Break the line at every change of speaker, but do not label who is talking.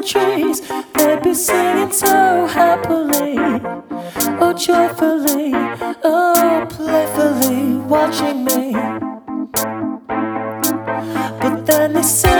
trees, they'd be singing so happily, oh joyfully, oh playfully, watching me. But then they say